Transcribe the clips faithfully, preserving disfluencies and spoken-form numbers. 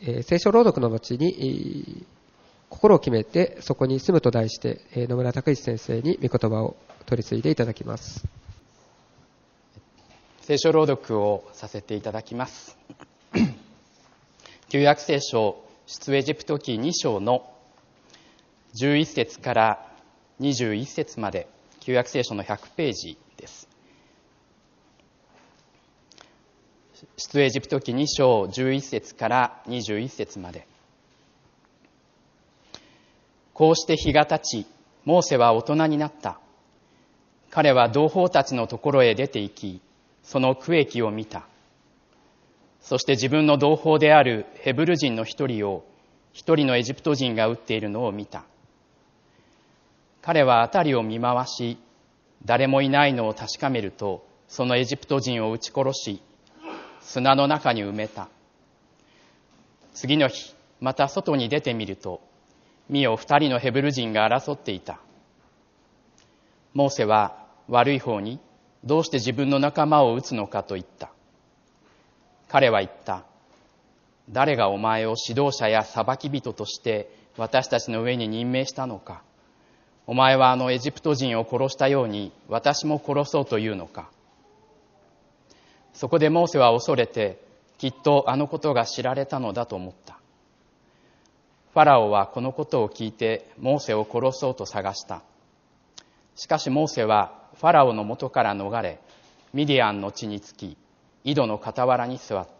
えー、聖書朗読の後に、えー、心を決めてそこに住むと題して、えー、野村隆一先生に御言葉を取り次いでいただきます。 聖書朗読をさせていただきます。旧約聖書出エジプト記に章のじゅういっ節からにじゅういっ節まで、旧約聖書のひゃくページです。出エジプト記に章じゅういっ節からにじゅういっ節まで。こうして日が経ち、モーセは大人になった。彼は同胞たちのところへ出て行き、その区域を見た。そして自分の同胞であるヘブル人の一人を一人のエジプト人が撃っているのを見た。彼は辺りを見回し、誰もいないのを確かめると、そのエジプト人を撃ち殺し、砂の中に埋めた。次の日、また外に出てみると、見よ二人のヘブル人が争っていた。モーセは悪い方に、どうして自分の仲間を撃つのかと言った。彼は言った。誰がお前を指導者や裁き人として私たちの上に任命したのか。お前はあのエジプト人を殺したように私も殺そうというのか。そこでモーセは恐れて、きっとあのことが知られたのだと思った。ファラオはこのことを聞いてモーセを殺そうと探した。しかしモーセはファラオの元から逃れ、ミディアンの地につき、井戸の傍らに座った。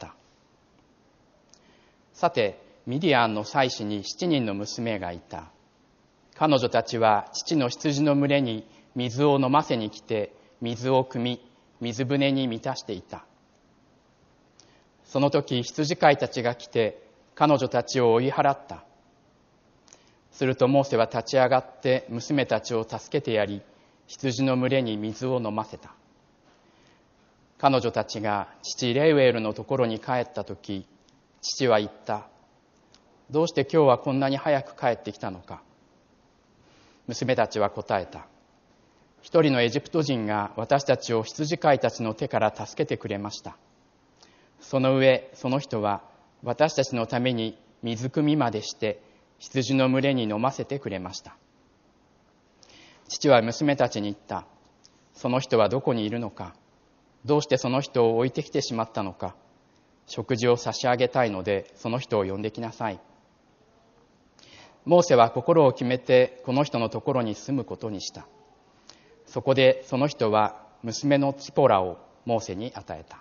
さて、ミディアンの妻子に七人の娘がいた。彼女たちは父の羊の群れに水を飲ませに来て、水を汲み、水舟に満たしていた。その時、羊飼いたちが来て、彼女たちを追い払った。するとモーセは立ち上がって娘たちを助けてやり、羊の群れに水を飲ませた。彼女たちが父レウエルのところに帰ったとき、父は言った。どうして今日はこんなに早く帰ってきたのか。娘たちは答えた。一人のエジプト人が私たちを羊飼いたちの手から助けてくれました。その上、その人は私たちのために水汲みまでして羊の群れに飲ませてくれました。父は娘たちに言った。その人はどこにいるのか。どうしてその人を置いてきてしまったのか。食事を差し上げたいのでその人を呼んできなさい。モーセは心を決めてこの人のところに住むことにした。そこでその人は娘のツポラをモーセに与えた。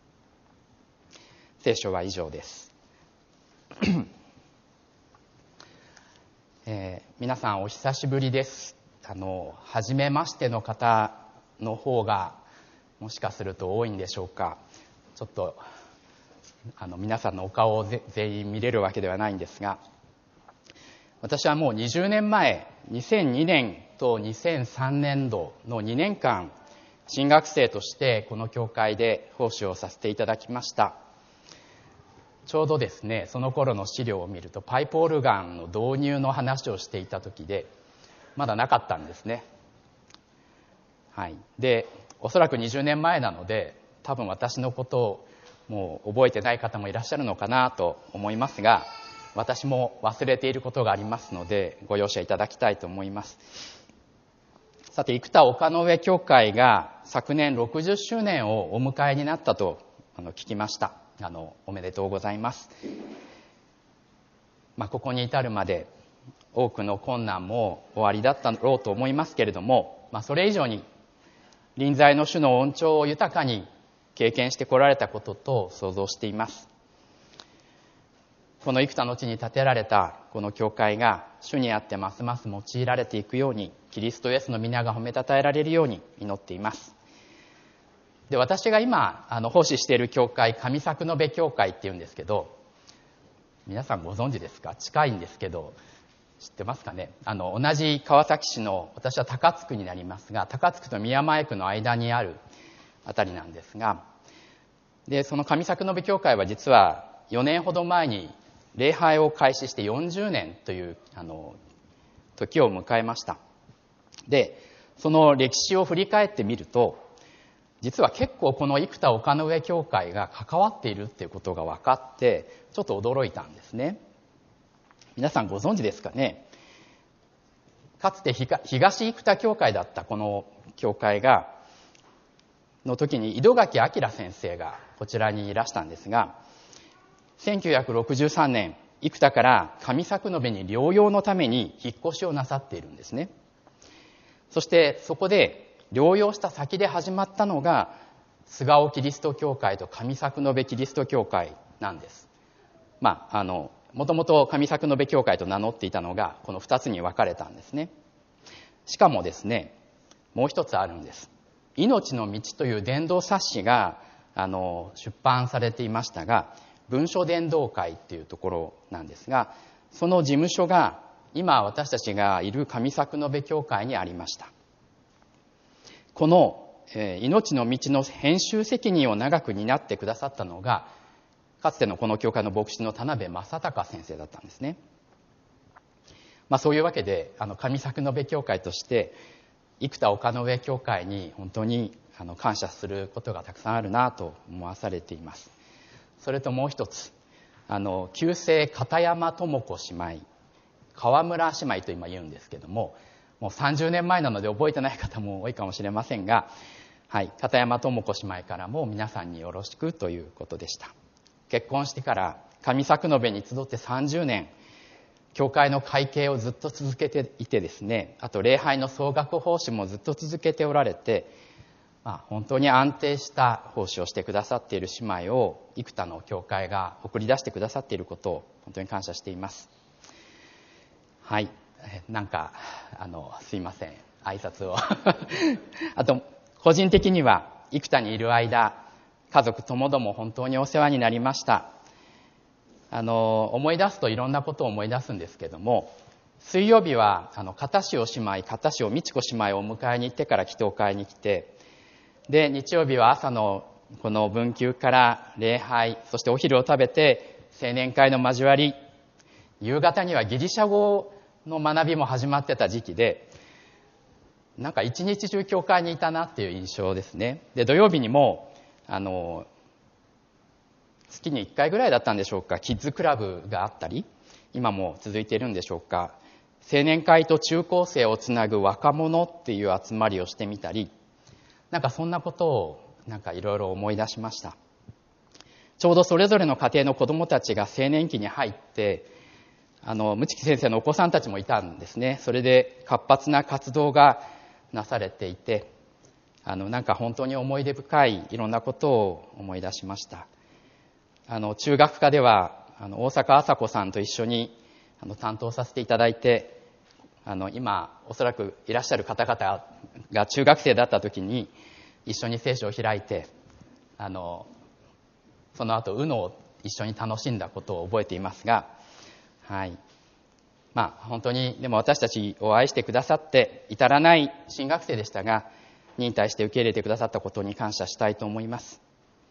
聖書は以上です。えー、皆さんお久しぶりです。あの初めましての方の方がもしかすると多いんでしょうか。ちょっとあの皆さんのお顔を全員見れるわけではないんですが、私はもうにじゅうねんまえ、にせんにねんとにせんさんねんどのにねんかん神学生としてこの教会で奉仕をさせていただきました。ちょうどですね、その頃の資料を見るとパイプオルガンの導入の話をしていた時で、まだなかったんですね。はい。で、おそらくにじゅうねんまえなので、多分私のことをもう覚えてない方もいらっしゃるのかなと思いますが、私も忘れていることがありますので、ご容赦いただきたいと思います。さて、生田岡之上教会が昨年ろくじゅっしゅうねんをお迎えになったとあの聞きました。あの、おめでとうございます。まあ、ここに至るまで多くの困難もおありだったろうと思いますけれども、まあ、それ以上に臨在の主の恩寵を豊かに経験してこられたことと想像しています。この生田の地に建てられたこの教会が主にあってますます用いられていくように、キリストイエスの皆が褒めたたえられるように祈っています。で、私が今あの奉仕している教会、上作延教会っていうんですけど、皆さんご存知ですか？近いんですけど知ってますかね。あの同じ川崎市の、私は高津区になりますが、高津区と宮前区の間にあるあたりなんですが、でその上作延教会は実はよねんほど前に礼拝を開始してよんじゅうねんというあの時を迎えました。でその歴史を振り返ってみると、 実は結構この生田岡ノ上教会が関わっているっていうことが分かってちょっと驚いたんですね。皆さんご存知ですかね。かつて東生田教会だったこの教会がの時に井戸垣明先生がこちらにいらしたんですが、せんきゅうひゃくろくじゅうさんねん生田から上作延に療養のために引っ越しをなさっているんですね。そしてそこで療養した先で始まったのが菅生キリスト教会と上作延キリスト教会なんです。まああのもともと上作延教会と名乗っていたのがこのふたつに分かれたんですね。しかもですね、もう一つあるんです。命の道という伝道冊子があの出版されていましたが、文書伝道会っていうところなんですが、その事務所が今私たちがいる上作延教会にありました。この、えー、命の道の編集責任を長く担ってくださったのがかつてのこの教会の牧師の田辺正孝先生だったんですね。まあ、そういうわけであの上作延教会として生田岡ノ上教会に本当にあの感謝することがたくさんあるなと思わされています。それともう一つ、あの旧姓片山智子姉妹、川村姉妹と今言うんですけども、もうさんじゅうねんまえなので覚えてない方も多いかもしれませんが、はい、片山智子姉妹からも皆さんによろしくということでした。結婚してから上作延に集ってさんじゅうねん、教会の会計をずっと続けていてですね、あと礼拝の総額奉仕もずっと続けておられて、まあ、本当に安定した奉仕をしてくださっている姉妹を生田の教会が送り出してくださっていることを本当に感謝しています。はい、なんかあのすいません、挨拶をあと個人的には生田にいる間、家族ともども本当にお世話になりました。あの思い出すといろんなことを思い出すんですけども、水曜日はあの片潮姉妹、片潮美智子姉妹をお迎えに行ってから祈祷会に来て、で日曜日は朝のこの分休から礼拝、そしてお昼を食べて青年会の交わり、夕方にはギリシャ語の学びも始まってた時期で、なんか一日中教会にいたなっていう印象ですね。で土曜日にもあの月にいっかいぐらいだったんでしょうか、キッズクラブがあったり、今も続いているんでしょうか、青年会と中高生をつなぐ若者っていう集まりをしてみたり、なんかそんなことをなんかいろいろ思い出しました。ちょうどそれぞれの家庭の子どもたちが青年期に入って、あの無知先生のお子さんたちもいたんですね。それで活発な活動がなされていて、あのなんか本当に思い出深いいろんなことを思い出しました。あの中学科ではあの大阪麻子さんと一緒にあの担当させていただいて、あの今おそらくいらっしゃる方々が中学生だった時に一緒に聖書を開いて、あのその後 ユノ を一緒に楽しんだことを覚えていますが、はい、まあ本当にでも私たちを愛してくださって至らない新学生でしたが、忍耐して受け入れてくださったことに感謝したいと思います。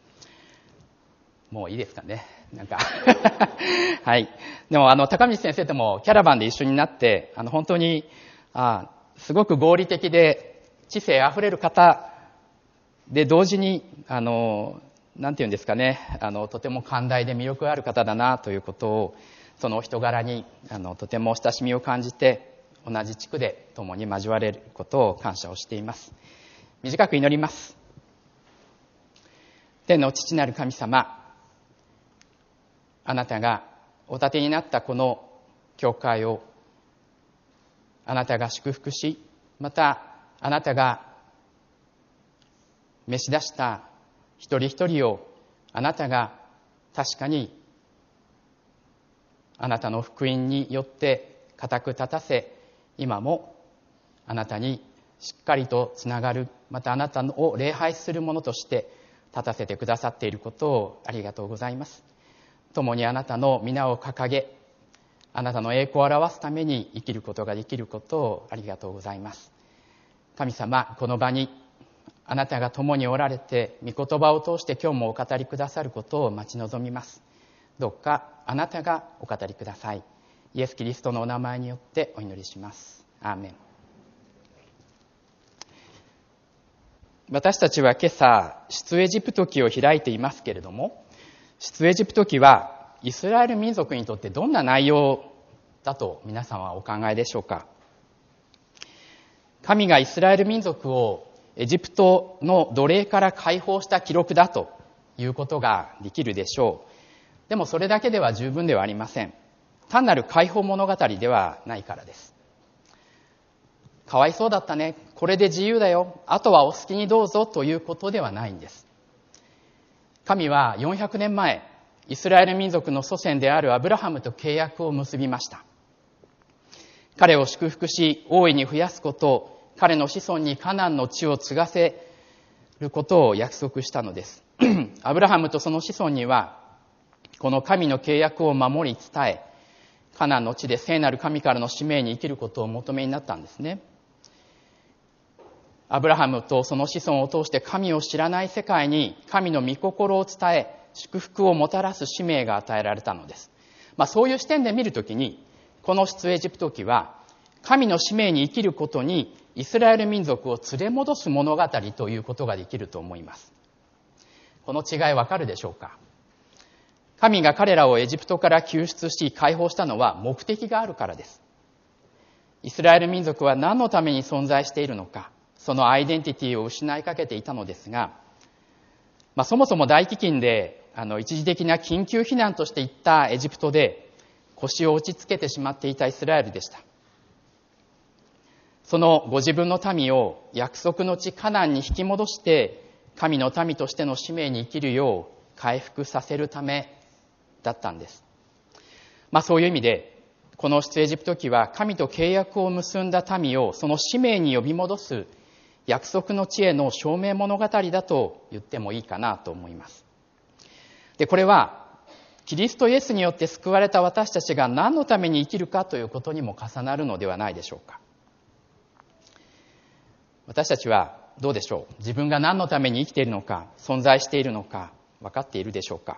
もういいですかね、なんかはい。でもあの高道先生ともキャラバンで一緒になって、あの本当にあすごく合理的で知性あふれる方で、同時にあのなんていうんですかね、あのとても寛大で魅力ある方だなということを、そのお人柄にあのとても親しみを感じて、同じ地区で共に交われることを感謝をしています。短く祈ります。天の父なる神様、あなたがお立てになったこの教会をあなたが祝福し、またあなたが召し出した一人一人をあなたが確かにあなたの福音によって固く立たせ、今もあなたにしっかりとつながる、またあなたを礼拝するものとして立たせてくださっていることをありがとうございます。共にあなたの皆を掲げ、あなたの栄光を表すために生きることができることをありがとうございます。神様、この場にあなたが共におられて、御言葉を通して今日もお語りくださることを待ち望みます。どうかあなたがお語りください。イエス・キリストのお名前によってお祈りします。アーメン。 私たちは今朝、出エジプト記を開いていますけれども、出エジプト記はイスラエル民族にとってどんな内容だと皆さんはお考えでしょうか。神がイスラエル民族をエジプトの奴隷から解放した記録だということができるでしょう。でもそれだけでは十分ではありません。単なる解放物語ではないからです。かわいそうだったね、これで自由だよ、あとはお好きにどうぞということではないんです。神はよんひゃくねんまえ、イスラエル民族の祖先であるアブラハムと契約を結びました。彼を祝福し、大いに増やすこと、彼の子孫にカナンの地を継がせることを約束したのです。アブラハムとその子孫には、この神の契約を守り伝え、カナンの地で聖なる神からの使命に生きることをお求めになったんですね。アブラハムとその子孫を通して神を知らない世界に神の御心を伝え、祝福をもたらす使命が与えられたのです。まあ、そういう視点で見るときに、この出エジプト記は、神の使命に生きることにイスラエル民族を連れ戻す物語ということができると思います。この違いわかるでしょうか。神が彼らをエジプトから救出し解放したのは目的があるからです。イスラエル民族は何のために存在しているのか、そのアイデンティティを失いかけていたのですが、まあ、そもそも大飢饉であの一時的な緊急避難として行ったエジプトで腰を落ち着けてしまっていたイスラエルでした。そのご自分の民を約束の地カナンに引き戻して神の民としての使命に生きるよう回復させるためだったんです。まあ、そういう意味でこの出エジプト記は神と契約を結んだ民をその使命に呼び戻す約束の地への証明物語だと言ってもいいかなと思います。で、これはキリストイエスによって救われた私たちが何のために生きるかということにも重なるのではないでしょうか。私たちはどうでしょう。自分が何のために生きているのか、存在しているのか、分かっているでしょうか。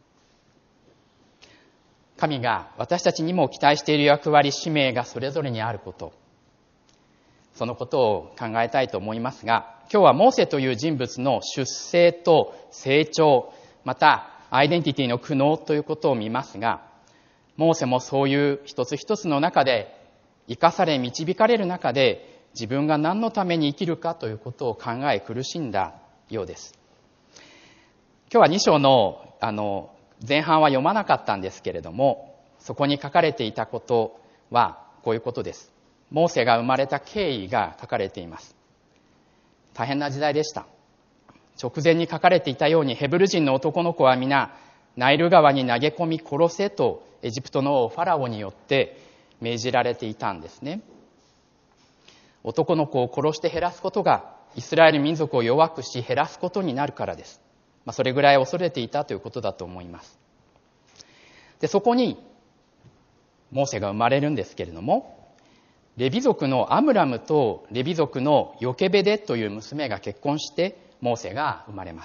神が私たちにも期待している役割、使命がそれぞれにあること、そのことを考えたいと思いますが、今日はモーセという人物の出生と成長、またアイデンティティの苦悩ということを見ますが、モーセもそういう一つ一つの中で生かされ導かれる中で自分が何のために生きるかということを考え苦しんだようです。今日はに章のあの前半は読まなかったんですけれども、そこに書かれていたことはこういうことです。モーセが生まれた経緯が書かれています。大変な時代でした。直前に書かれていたようにヘブル人の男の子は皆ナイル川に投げ込み殺せとエジプトの王ファラオによって命じられていたんですね。男の子を殺して減らすことがイスラエル民族を弱くし減らすことになるからです。まあ、それぐらい恐れていたということだと思います。で、そこにモーセが生まれるんですけれども、レビ族のアムラムとレビ族のヨケベデという娘が結婚してモーセが生まれます。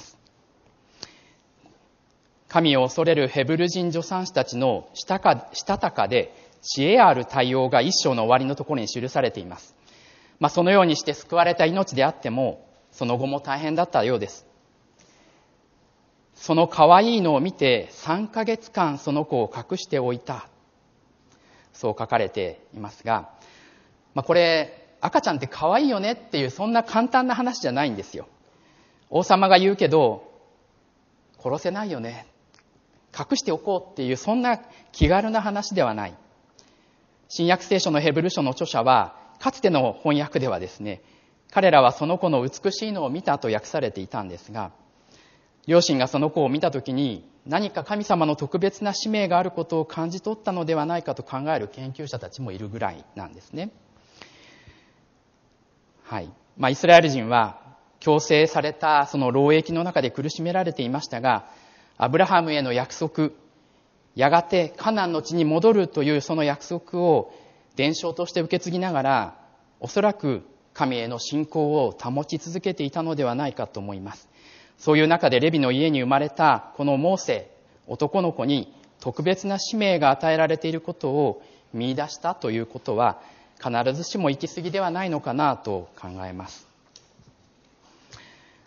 神を恐れるヘブル人助産師たちのしたかしたたかで知恵ある対応が一章の終わりのところに記されています。まあ、そのようにして救われた命であってもその後も大変だったようです。その可愛いのを見てさんかげつかんその子を隠しておいた、そう書かれていますが、まあ、これ赤ちゃんって可愛いよねっていうそんな簡単な話じゃないんですよ。王様が言うけど殺せないよね、隠しておこうっていうそんな気軽な話ではない。新約聖書のヘブル書の著者はかつての翻訳ではですね、彼らはその子の美しいのを見たと訳されていたんですが、両親がその子を見たときに何か神様の特別な使命があることを感じ取ったのではないかと考える研究者たちもいるぐらいなんですね。はい。まあ、イスラエル人は強制されたその労役の中で苦しめられていましたが、アブラハムへの約束、やがてカナンの地に戻るというその約束を伝承として受け継ぎながら、おそらく神への信仰を保ち続けていたのではないかと思います。そういう中でレビの家に生まれたこのモーセ、男の子に特別な使命が与えられていることを見出したということは、必ずしも行き過ぎではないのかなと考えます。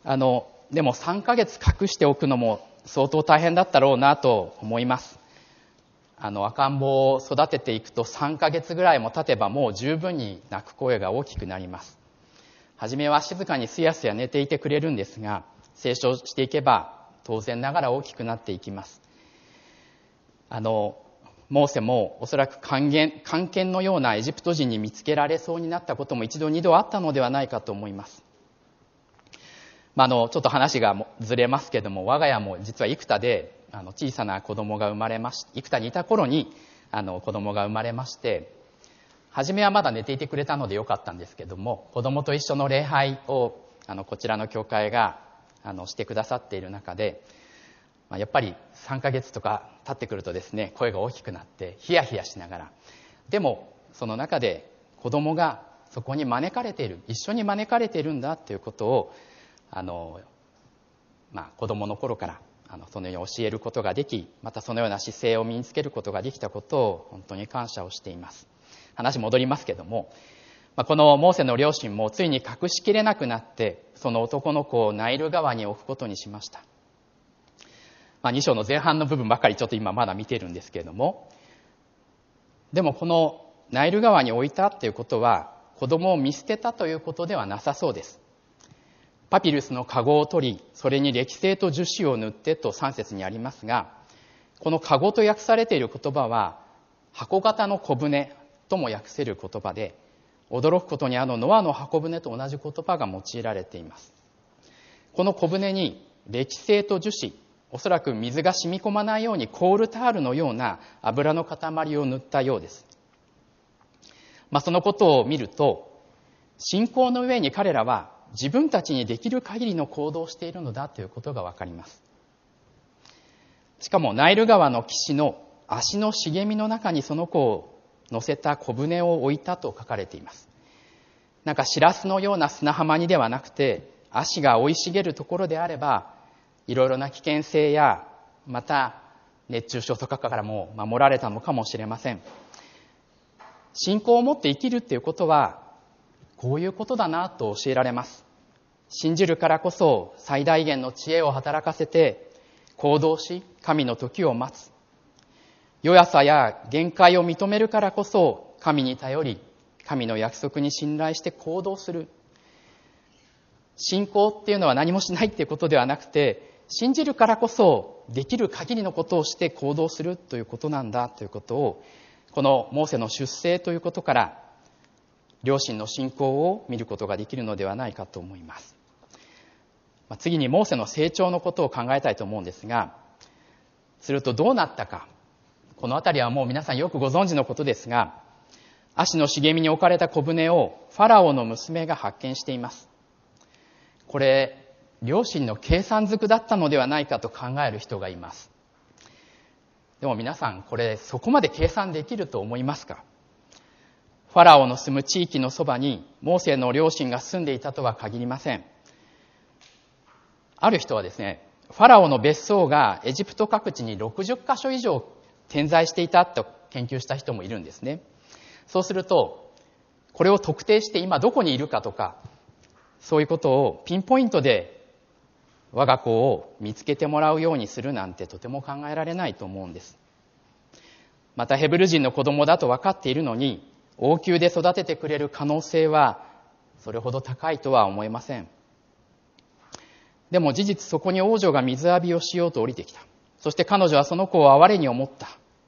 あのでもさんかげつ隠しておくのも相当大変だったろうなと思います。あの赤ん坊を育てていくとさんかげつぐらいも経てばもう十分に泣く声が大きくなります。初めは静かにすやすや寝ていてくれるんですが、成長していけば当然ながら大きくなっていきます。あのモーセもおそらく漢検漢検のようなエジプト人に見つけられそうになったことも一度二度あったのではないかと思います。まあ、あのちょっと話がずれますけども、我が家も実は生田であの小さな子供が生まれまし生田にいた頃にあの子供が生まれまして、初めはまだ寝ていてくれたのでよかったんですけども、子供と一緒の礼拝をあのこちらの教会があのしてくださっている中で、まあ、やっぱりさんかげつとか経ってくるとですね、声が大きくなってヒヤヒヤしながら、でもその中で子供がそこに招かれている、一緒に招かれているんだということをあの、まあ、子供の頃からあのそのように教えることができ、またそのような姿勢を身につけることができたことを本当に感謝をしています。話戻りますけども、まあ、このモーセの両親もついに隠しきれなくなってその男の子をナイル川に置くことにしました。まあ、に章の前半の部分ばかりちょっと今まだ見てるんですけれども、でもこのナイル川に置いたということは子供を見捨てたということではなさそうです。パピルスの籠を取り、それに歴青と樹脂を塗ってとさん節にありますが、この籠と訳されている言葉は箱型の小舟とも訳せる言葉で、驚くことにあのノアの箱舟と同じ言葉が用いられています。この小舟に歴青と樹脂、おそらく水が染み込まないようにコールタールのような油の塊を塗ったようです。まあ、そのことを見ると、信仰の上に彼らは自分たちにできる限りの行動をしているのだということがわかります。しかもナイル川の岸の足の茂みの中にその子を乗せた小舟を置いたと書かれています。なんかシラスのような砂浜にではなくて、足が生い茂るところであれば、いろいろな危険性やまた熱中症とかからも守られたのかもしれません。信仰を持って生きるっていうことはこういうことだなと教えられます。信じるからこそ最大限の知恵を働かせて行動し、神の時を待つ。弱さや限界を認めるからこそ神に頼り、神の約束に信頼して行動する。信仰っていうのは何もしないっていうことではなくて、信じるからこそできる限りのことをして行動するということなんだということを、このモーセの出生ということから両親の信仰を見ることができるのではないかと思います。次にモーセの成長のことを考えたいと思うんですが、するとどうなったか。このあたりはもう皆さんよくご存知のことですが、足の茂みに置かれた小舟をファラオの娘が発見しています。これ両親の計算づくだったのではないかと考える人がいます。でも皆さん、これそこまで計算できると思いますか？ファラオの住む地域のそばにモーセの両親が住んでいたとは限りません。ある人はですね、ファラオの別荘がエジプト各地にろくじゅっかしょ以上点在していたと研究した人もいるんですね。そうすると、これを特定して今どこにいるかとか、そういうことをピンポイントで我が子を見つけてもらうようにするなんてとても考えられないと思うんです。またヘブル人の子供だと分かっているのに、王宮で育ててくれる可能性はそれほど高いとは思えません。でも事実そこに王女が水浴びをしようと降りてきた。そして彼女はその子を憐れに思った。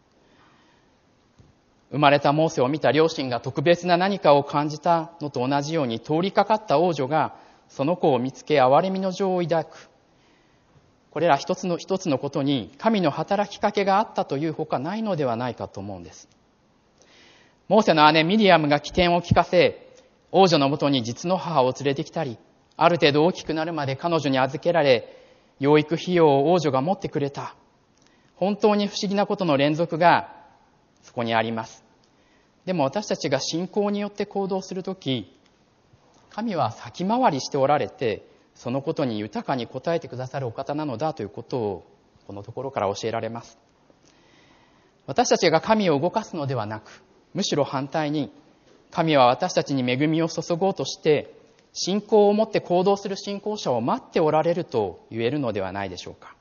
生まれたモーセを見た両親が特別な何かを感じたのと同じように、通りかかった王女がその子を見つけ憐れみの情を抱く。これら一つの一つのことに神の働きかけがあったというほかないのではないかと思うんです。モーセの姉ミリアムが起点を聞かせ、王女のもとに実の母を連れてきたり、ある程度大きくなるまで彼女に預けられ、養育費用を王女が持ってくれた。本当に不思議なことの連続がそこにあります。でも私たちが信仰によって行動するとき、神は先回りしておられて、そのことに豊かに応えてくださるお方なのだということをこのところから教えられます。私たちが神を動かすのではなく、むしろ反対に神は私たちに恵みを注ごうとして信仰を持って行動する信仰者を待っておられると言えるのではないでしょうか。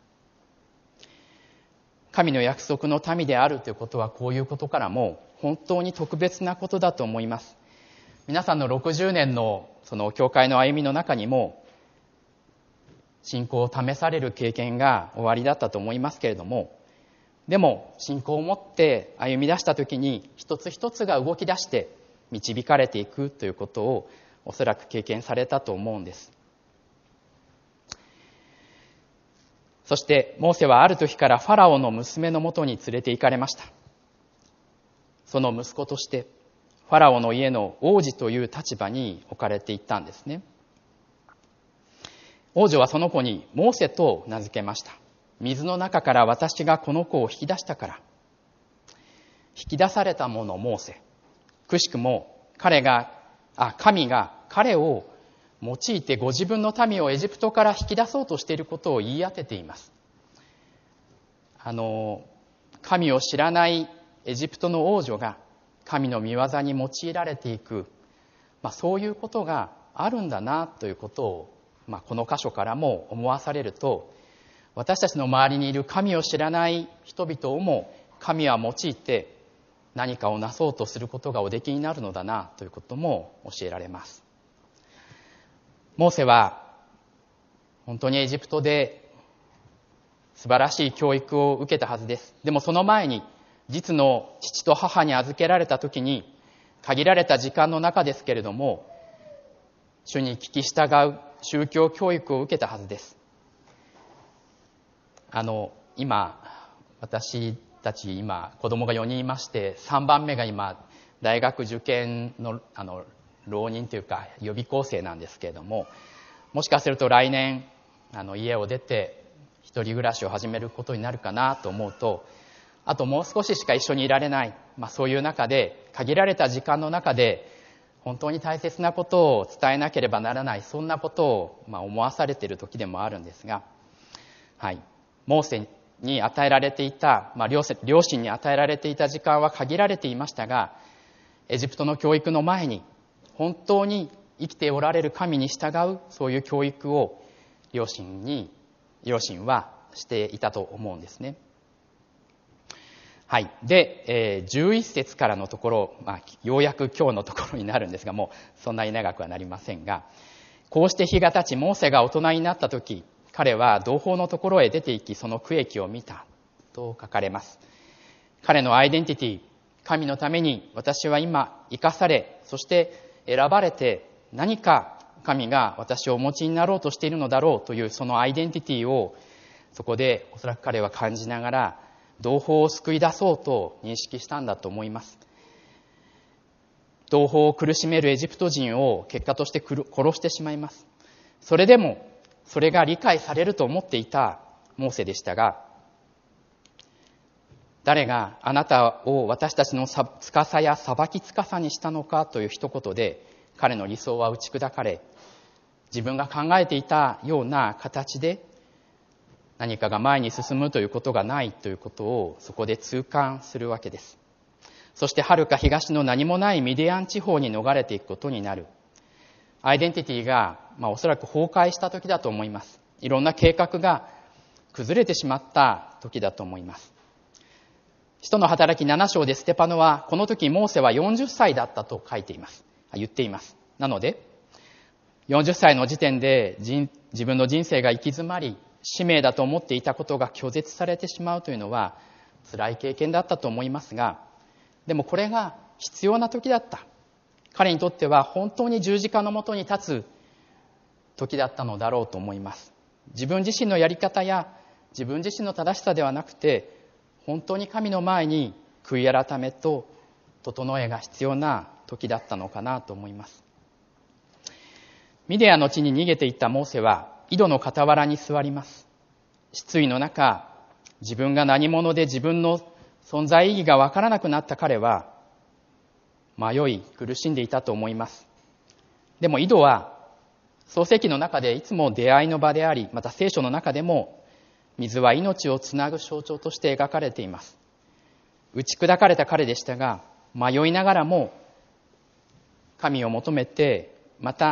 神の約束の民であるということは、こういうことからも本当に特別なことだと思います。皆さんのろくじゅうねんのその教会の歩みの中にも、信仰を試される経験がおありだったと思いますけれども、でも信仰を持って歩み出したときに、一つ一つが動き出して導かれていくということをおそらく経験されたと思うんです。そしてモーセはある時からファラオの娘のもとに連れて行かれました。その息子としてファラオの家の王子という立場に置かれていったんですね。王女はその子にモーセと名付けました。水の中から私がこの子を引き出したから。引き出されたものモーセ。くしくも彼が、あ、神が彼を用いてご自分の民をエジプトから引き出そうとしていることを言い当てています。あの、神を知らないエジプトの王女が神の御業に用いられていく、まあ、そういうことがあるんだなということを、まあ、この箇所からも思わされると、私たちの周りにいる神を知らない人々をも神は用いて何かをなそうとすることがおできになるのだなということも教えられます。モーセは本当にエジプトで素晴らしい教育を受けたはずです。でもその前に実の父と母に預けられた時に、限られた時間の中ですけれども、主に聞き従う宗教教育を受けたはずです。あの今私たち今子供がよにんいまして、さんばんめが今大学受験 の, あの浪人というか予備校生なんですけれども、もしかすると来年あの家を出て一人暮らしを始めることになるかなと思うと、あともう少ししか一緒にいられない、まあ、そういう中で限られた時間の中で本当に大切なことを伝えなければならない、そんなことをまあ思わされている時でもあるんですが、はい、モーセに与えられていた、まあ、両親に与えられていた時間は限られていましたが、エジプトの教育の前に本当に生きておられる神に従う、そういう教育を両親に両親はしていたと思うんですね。はい。で、えー、じゅういっ節からのところ、まあ、ようやく今日のところになるんですが、もうそんなに長くはなりませんが、こうして日が経ち、モーセが大人になったとき、彼は同胞のところへ出て行き、その区域を見たと書かれます。彼のアイデンティティ、神のために私は今生かされ、そして選ばれて、何か神が私をお持ちになろうとしているのだろうというそのアイデンティティを、そこでおそらく彼は感じながら同胞を救い出そうと認識したんだと思います。同胞を苦しめるエジプト人を結果として殺してしまいます。それでもそれが理解されると思っていたモーセでしたが、誰があなたを私たちの司や裁き司にしたのかという一言で彼の理想は打ち砕かれ、自分が考えていたような形で何かが前に進むということがないということをそこで痛感するわけです。そして遥か東の何もないミディアン地方に逃れていくことになる。アイデンティティが、まあ、おそらく崩壊した時だと思います。いろんな計画が崩れてしまった時だと思います。使徒の働きなな章でステパノはこの時モーセはよんじゅっさいだったと書いています言っています。なのでよんじゅっさいの時点で自分の人生が行き詰まり、使命だと思っていたことが拒絶されてしまうというのは辛い経験だったと思いますが、でもこれが必要な時だった。彼にとっては本当に十字架のもとに立つ時だったのだろうと思います。自分自身のやり方や自分自身の正しさではなくて、本当に神の前に悔い改めと整えが必要な時だったのかなと思います。ミディアの地に逃げていったモーセは井戸の傍らに座ります。失意の中、自分が何者で自分の存在意義がわからなくなった彼は迷い苦しんでいたと思います。でも井戸は創世記の中でいつも出会いの場であり、また聖書の中でも水は命をつなぐ象徴として描かれています。打ち砕かれた彼でしたが、迷いながらも神を求めて、また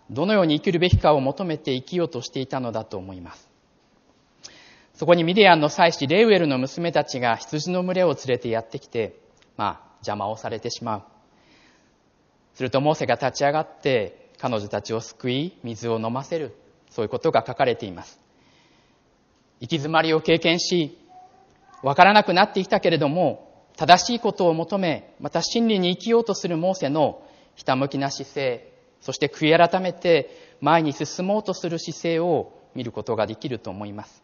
どのように生きるべきかを求めて生きようとしていたのだと思います。そこにミディアンの祭司レウエルの娘たちが羊の群れを連れてやってきて、まあ邪魔をされてしまう。するとモーセが立ち上がって彼女たちを救い、水を飲ませる。そういうことが書かれています。行き詰まりを経験し、わからなくなってきたけれども、正しいことを求め、また真理に生きようとするモーセのひたむきな姿勢、そして悔い改めて前に進もうとする姿勢を見ることができると思います。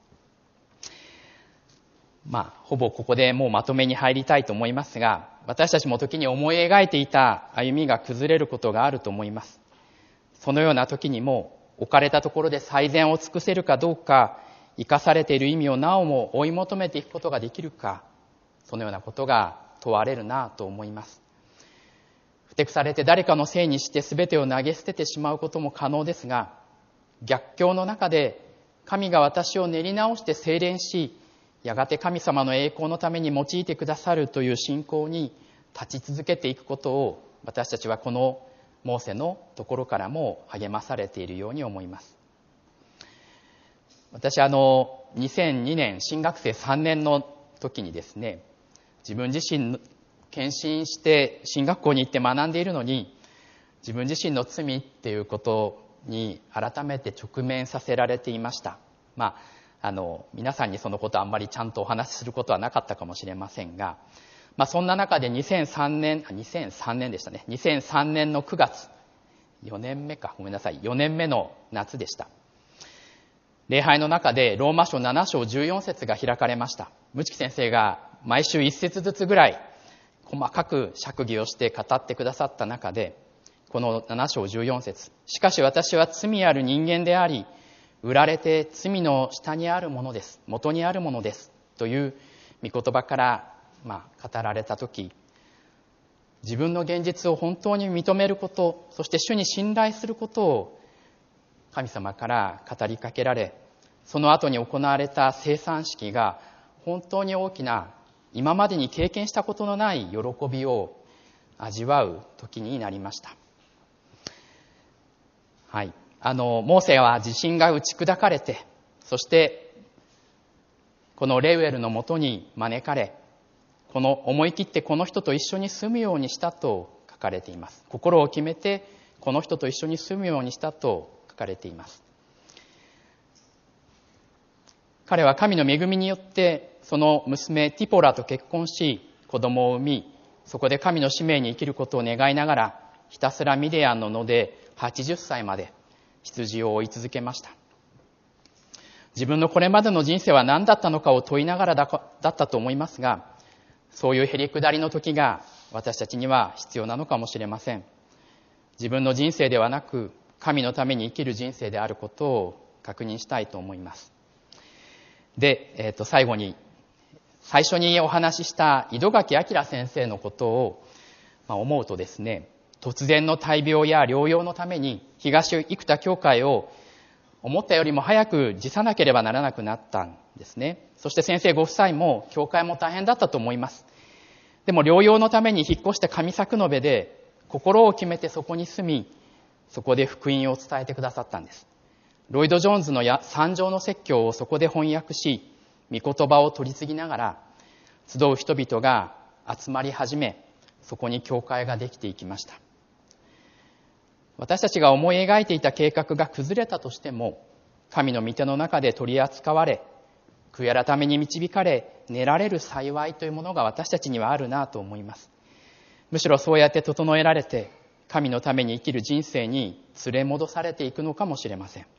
まあ、ほぼここでもうまとめに入りたいと思いますが、私たちも時に思い描いていた歩みが崩れることがあると思います。そのような時にも、置かれたところで最善を尽くせるかどうか、生かされている意味をなおも追い求めていくことができるか、そのようなことが問われるなと思います。ふてくされて誰かのせいにして全てを投げ捨ててしまうことも可能ですが、逆境の中で神が私を練り直して精錬し、やがて神様の栄光のために用いてくださるという信仰に立ち続けていくことを、私たちはこのモーセのところからも励まされているように思います。私あのにせんにねん新学生さんねんの時にですね、自分自身献身して進学校に行って学んでいるのに、自分自身の罪っていうことに改めて直面させられていました。まああの皆さんにそのことをあんまりちゃんとお話しすることはなかったかもしれませんが、まあ、そんな中でにせんさんねんあにせんさんねんでしたねにせんさんねんのくがつ、よねんめかごめんなさいよねんめの夏でした。礼拝の中でローマ書ななしょうじゅうよんせつが開かれました。無知先生が毎週いっせつずつぐらい細かく釈義をして語ってくださった中で、このななしょうじゅうよんせつ、しかし私は罪ある人間であり、売られて罪の下にあるものです、元にあるものですという御言葉から、まあ、語られたとき、自分の現実を本当に認めること、そして主に信頼することを神様から語りかけられ、その後に行われた聖餐式が本当に大きな、今までに経験したことのない喜びを味わう時になりました。はい、あのモーセは自信が打ち砕かれて、そしてこのレウエルのもとに招かれ、この思い切ってこの人と一緒に住むようにしたと書かれています。心を決めてこの人と一緒に住むようにしたと書かれています。彼は神の恵みによってその娘ティポラと結婚し、子供を産み、そこで神の使命に生きることを願いながら、ひたすらミディアンの野ではちじゅっさいまで羊を追い続けました。自分のこれまでの人生は何だったのかを問いながらだったと思いますが、そういうへりくだりの時が私たちには必要なのかもしれません。自分の人生ではなく、神のために生きる人生であることを確認したいと思います。で、えー、と最後に、最初にお話しした井戸垣明先生のことを、まあ、思うとですね、突然の大病や療養のために東生田教会を思ったよりも早く辞さなければならなくなったんですね。そして先生ご夫妻も教会も大変だったと思います。でも療養のために引っ越して上作延で心を決めてそこに住み、そこで福音を伝えてくださったんです。ロイド・ジョーンズの三条の説教をそこで翻訳し、御言葉を取り継ぎながら集う人々が集まり始め、そこに教会ができていきました。私たちが思い描いていた計画が崩れたとしても、神の御手の中で取り扱われ、悔い改めに導かれ、練られる幸いというものが私たちにはあるなと思います。むしろそうやって整えられて、神のために生きる人生に連れ戻されていくのかもしれません。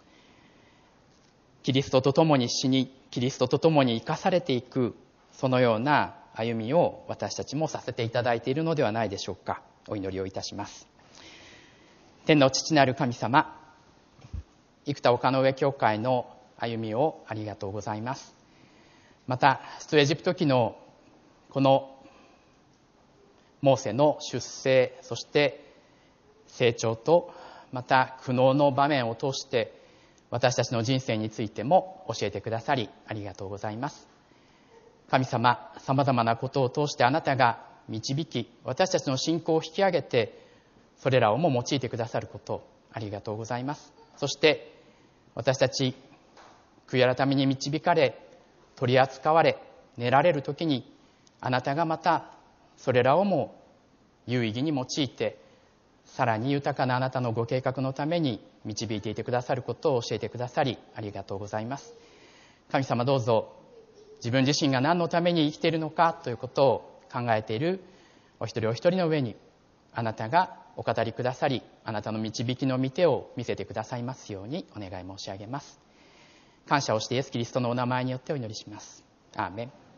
キリストと共に死に、キリストと共に生かされていく、そのような歩みを私たちもさせていただいているのではないでしょうか。お祈りをいたします。天の父なる神様、生田岡の上教会の歩みをありがとうございます。また出エジプト記のこのモーセの出生、そして成長とまた苦悩の場面を通して私たちの人生についても教えてくださりありがとうございます。神様、さまざまなことを通してあなたが導き、私たちの信仰を引き上げて、それらをも用いてくださること、 ありがとうございます。そして私たち悔い改めに導かれ、取り扱われ、練られるときに、あなたがまたそれらをも有意義に用いて、さらに豊かなあなたのご計画のために導いていてくださることを教えてくださり、ありがとうございます。神様、どうぞ自分自身が何のために生きているのかということを考えているお一人お一人の上に、あなたがお語りくださり、あなたの導きの御手を見せてくださいますようにお願い申し上げます。感謝をしてイエス・キリストのお名前によってお祈りします。アーメン。